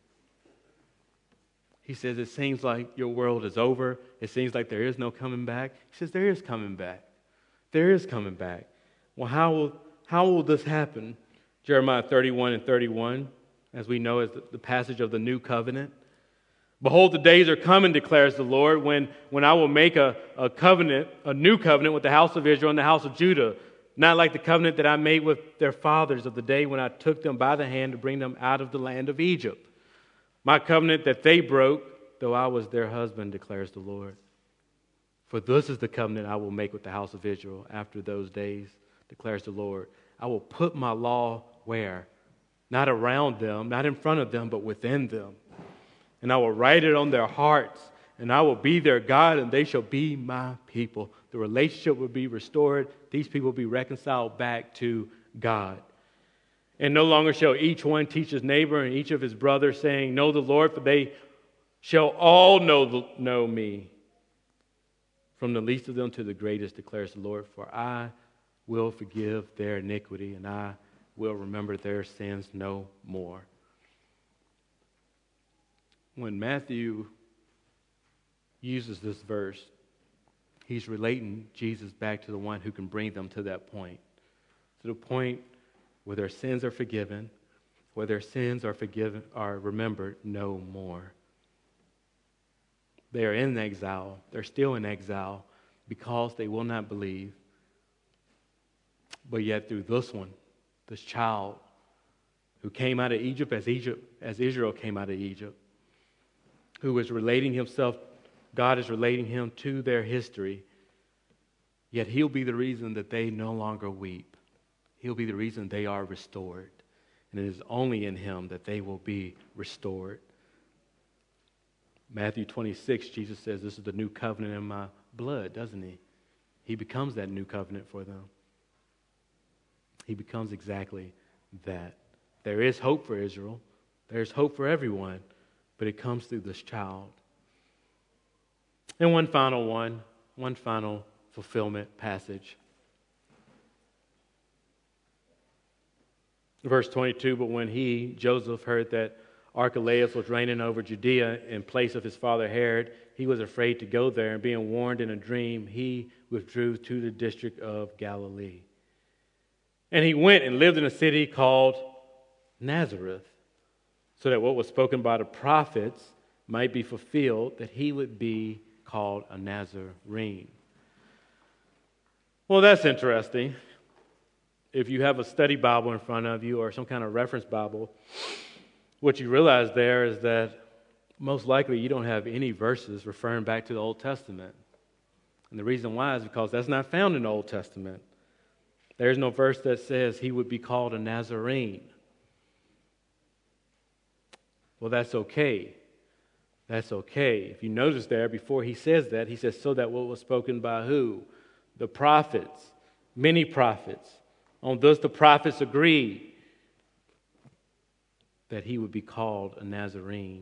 He says, it seems like your world is over. It seems like there is no coming back. He says, there is coming back. There is coming back. Well, how will this happen? Jeremiah 31:31, as we know, is the passage of the new covenant. "Behold, the days are coming, declares the Lord, when I will make a covenant, a new covenant with the house of Israel and the house of Judah, not like the covenant that I made with their fathers of the day when I took them by the hand to bring them out of the land of Egypt. My covenant that they broke, though I was their husband, declares the Lord. For this is the covenant I will make with the house of Israel after those days, declares the Lord. I will put my law where? Not around them, not in front of them, but within them. And I will write it on their hearts, and I will be their God, and they shall be my people." The relationship will be restored. These people will be reconciled back to God. "And no longer shall each one teach his neighbor and each of his brothers, saying, 'Know the Lord,' for they shall all know me, from the least of them to the greatest, declares the Lord. For I will forgive their iniquity, and I will remember their sins no more." When Matthew uses this verse, he's relating Jesus back to the one who can bring them to that point. To the point where their sins are forgiven, where their sins are remembered no more. They are in exile. They're still in exile because they will not believe. But yet through this child who came out of Egypt as Israel came out of Egypt, who is relating himself, God is relating him to their history, yet he'll be the reason that they no longer weep. He'll be the reason they are restored. And it is only in him that they will be restored. Matthew 26, Jesus says, "This is the new covenant in my blood," doesn't he? He becomes that new covenant for them. He becomes exactly that. There is hope for Israel. There's hope for everyone, but it comes through this child. And one final fulfillment passage. Verse 22, but when he, Joseph, heard that Archelaus was reigning over Judea in place of his father Herod, he was afraid to go there, and being warned in a dream, he withdrew to the district of Galilee. And he went and lived in a city called Nazareth, so that what was spoken by the prophets might be fulfilled, that he would be called a Nazarene. Well, that's interesting. If you have a study Bible in front of you or some kind of reference Bible, what you realize there is that most likely you don't have any verses referring back to the Old Testament. And the reason why is because that's not found in the Old Testament. There's no verse that says he would be called a Nazarene. Well, that's okay. That's okay. If you notice there, before he says that, he says, so that what was spoken by who? The prophets, many prophets. On this the prophets agreed that he would be called a Nazarene.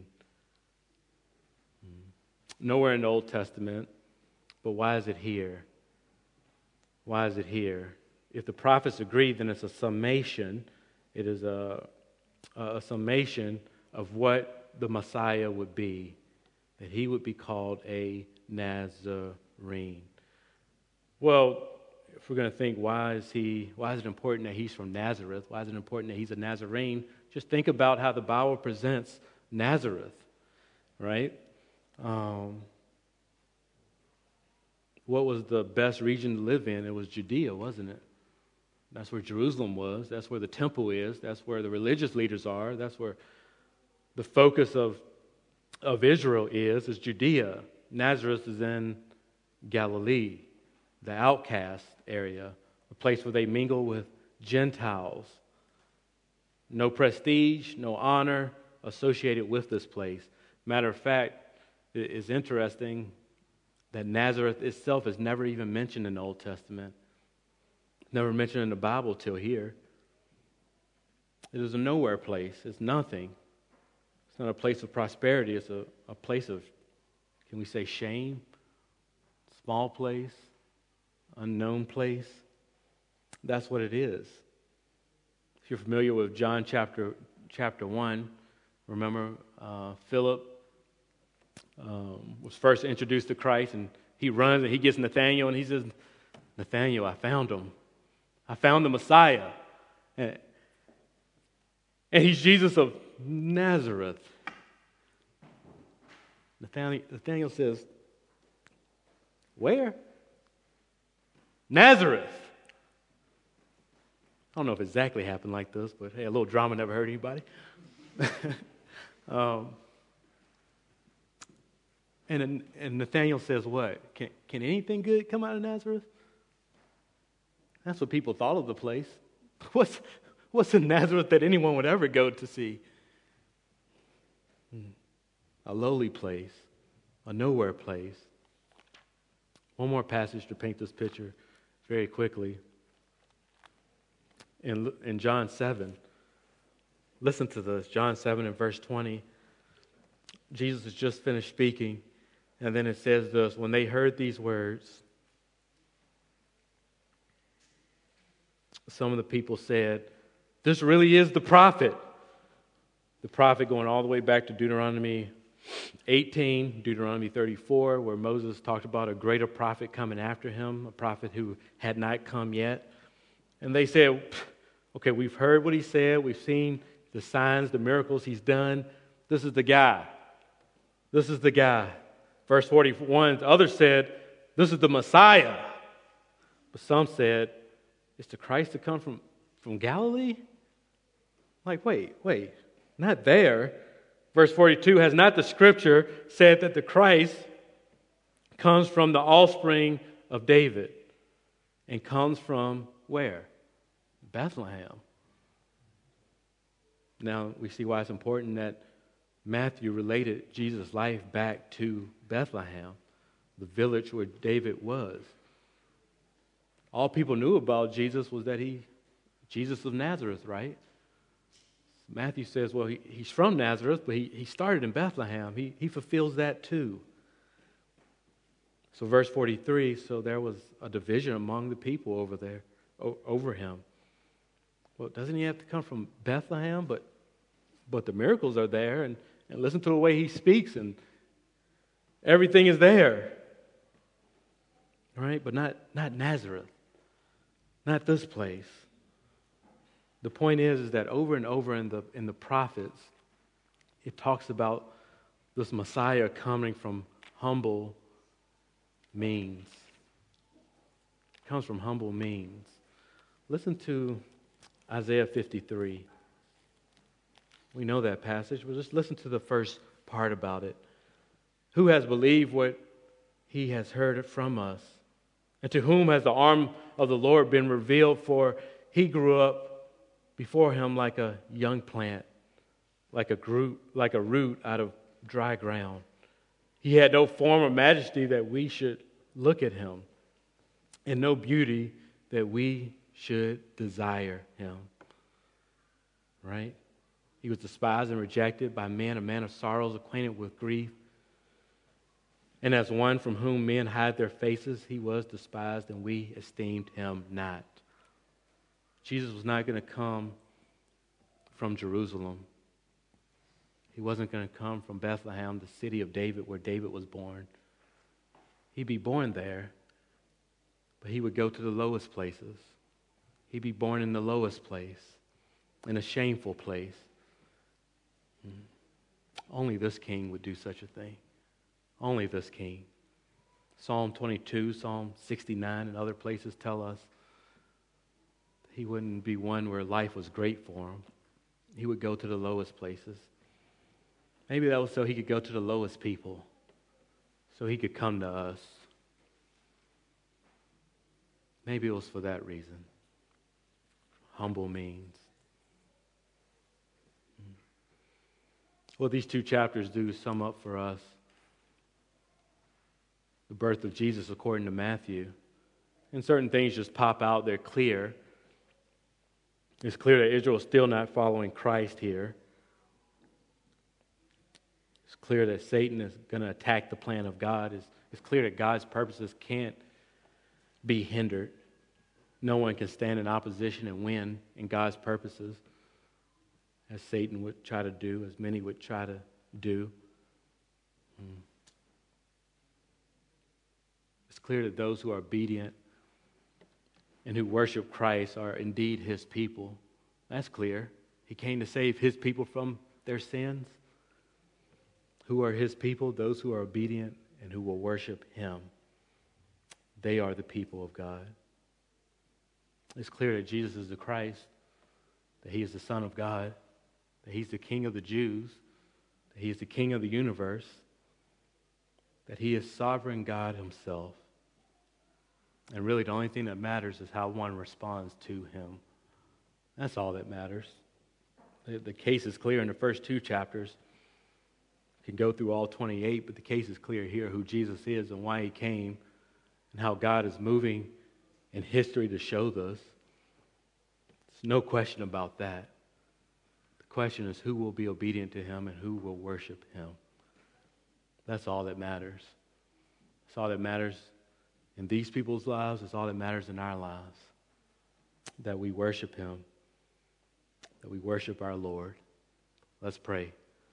Nowhere in the Old Testament, but why is it here? Why is it here? If the prophets agree, then it's a summation. It is a summation of what the Messiah would be, that he would be called a Nazarene. Well, if we're going to think, why is it important that he's from Nazareth? Why is it important that he's a Nazarene? Just think about how the Bible presents Nazareth, right? What was the best region to live in? It was Judea, wasn't it? That's where Jerusalem was. That's where the temple is. That's where the religious leaders are. That's where the focus of Israel is Judea. Nazareth is in Galilee, the outcast area, a place where they mingle with Gentiles. No prestige, no honor associated with this place. Matter of fact, it is interesting that Nazareth itself is never even mentioned in the Old Testament. Never mentioned in the Bible till here. It is a nowhere place. It's nothing. It's not a place of prosperity. It's a place of, can we say, shame? Small place, unknown place. That's what it is. If you're familiar with John chapter 1, remember Philip was first introduced to Christ, and he runs and he gets Nathanael, and he says, Nathanael, I found him. I found the Messiah. And he's Jesus of Nazareth. Nathanael says, where? Nazareth. I don't know if it exactly happened like this, but hey, a little drama never hurt anybody. And Nathanael says what? Can anything good come out of Nazareth? That's what people thought of the place. What's in Nazareth that anyone would ever go to see? A lowly place, a nowhere place. One more passage to paint this picture very quickly. In John 7, listen to this. John 7 and verse 20. Jesus has just finished speaking, and then it says this, when they heard these words, some of the people said, this really is the prophet. The prophet going all the way back to Deuteronomy 18, Deuteronomy 34, where Moses talked about a greater prophet coming after him, a prophet who had not come yet. And they said, okay, we've heard what he said. We've seen the signs, the miracles he's done. This is the guy. This is the guy. Verse 41, others said, this is the Messiah. But some said, is the Christ to come from Galilee? Like, wait, not there. Verse 42, has not the Scripture said that the Christ comes from the offspring of David and comes from where? Bethlehem. Now, we see why it's important that Matthew related Jesus' life back to Bethlehem, the village where David was. All people knew about Jesus was that Jesus of Nazareth, right? Matthew says, well, he's from Nazareth, but he started in Bethlehem. He fulfills that too. So verse 43, so there was a division among the people over him. Well, doesn't he have to come from Bethlehem? But the miracles are there, and listen to the way he speaks, and everything is there. All right, but not Nazareth. Not this place. The point is that over and over in the prophets, it talks about this Messiah coming from humble means. It comes from humble means. Listen to Isaiah 53. We know that passage, but just listen to the first part about it. Who has believed what he has heard from us? And to whom has the arm of the Lord been revealed? For he grew up before him like a young plant, like a root out of dry ground. He had no form or majesty that we should look at him, and no beauty that we should desire him. Right? He was despised and rejected by men, a man of sorrows, acquainted with grief. And as one from whom men hide their faces, he was despised, and we esteemed him not. Jesus was not going to come from Jerusalem. He wasn't going to come from Bethlehem, the city of David, where David was born. He'd be born there, but he would go to the lowest places. He'd be born in the lowest place, in a shameful place. Only this king would do such a thing. Only this king. Psalm 22, Psalm 69, and other places tell us he wouldn't be one where life was great for him. He would go to the lowest places. Maybe that was so he could go to the lowest people, so he could come to us. Maybe it was for that reason. Humble means. Well, these two chapters do sum up for us the birth of Jesus according to Matthew. And certain things just pop out. They're clear. It's clear that Israel is still not following Christ here. It's clear that Satan is going to attack the plan of God. It's clear that God's purposes can't be hindered. No one can stand in opposition and win in God's purposes, as Satan would try to do, as many would try to do. It's clear that those who are obedient and who worship Christ are indeed his people. That's clear. He came to save his people from their sins. Who are his people? Those who are obedient and who will worship him. They are the people of God. It's clear that Jesus is the Christ, that he is the Son of God, that he's the King of the Jews, that he is the King of the universe, that he is sovereign God himself. And really the only thing that matters is how one responds to him. That's all that matters. The case is clear in the first two chapters. You can go through all 28, but the case is clear here who Jesus is and why he came and how God is moving in history to show this. There's no question about that. The question is who will be obedient to him and who will worship him. That's all that matters. That's all that matters in these people's lives. It's all that matters in our lives. That we worship him. That we worship our Lord. Let's pray.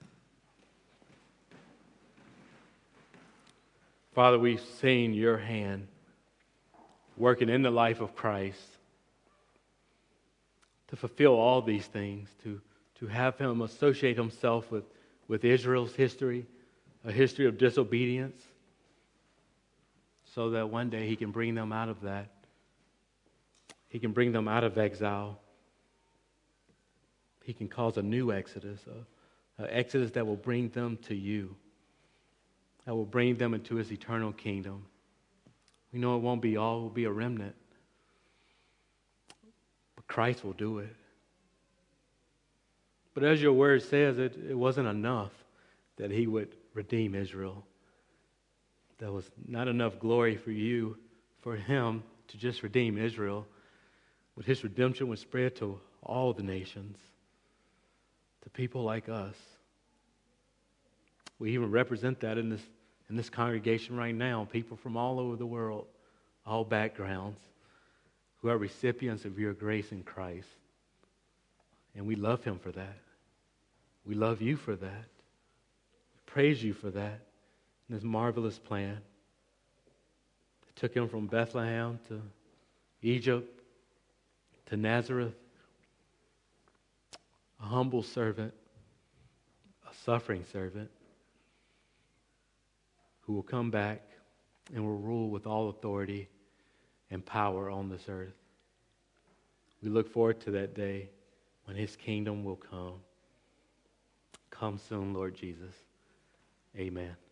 Father, we've seen your hand working in the life of Christ to fulfill all these things, to have him associate himself with Israel's history, a history of disobedience, so that one day he can bring them out of that. He can bring them out of exile. He can cause a new exodus, an exodus that will bring them to you, that will bring them into his eternal kingdom. We know it won't be all, it will be a remnant. But Christ will do it. But as your word says, it wasn't enough that he would redeem Israel. That was not enough glory for you, for him to just redeem Israel. But his redemption was spread to all the nations, to people like us. We even represent that in this in this congregation right now, people from all over the world, all backgrounds, who are recipients of your grace in Christ. And we love him for that. We love you for that. We praise you for that. And this marvelous plan. It took him from Bethlehem to Egypt to Nazareth. A humble servant, a suffering servant, who will come back and will rule with all authority and power on this earth. We look forward to that day when his kingdom will come. Come soon, Lord Jesus. Amen.